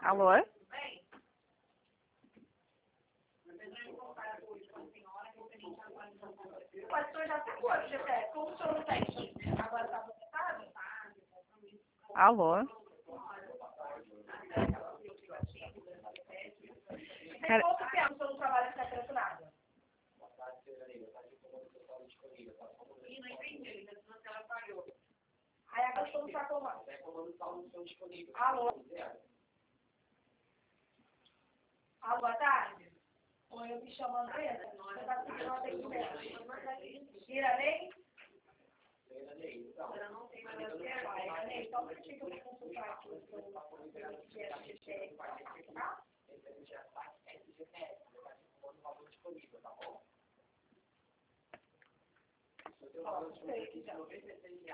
Alô? O pastor já pegou, José. Como o senhor não tem? Agora está voltado? Alô? Tem quanto tempo o senhor não trabalha com secreto nada? Ih, não entendi. Aí agora o senhor não sacou mais. Alô? Alô, boa tarde? Oi, eu me chamo Andressa. Você está pedindo uma atendimento. Iranei? Eu não tenho mais a ver. Iranei, só um minutinho que eu vou consultar aqui o seu tá? Ó, sei que já.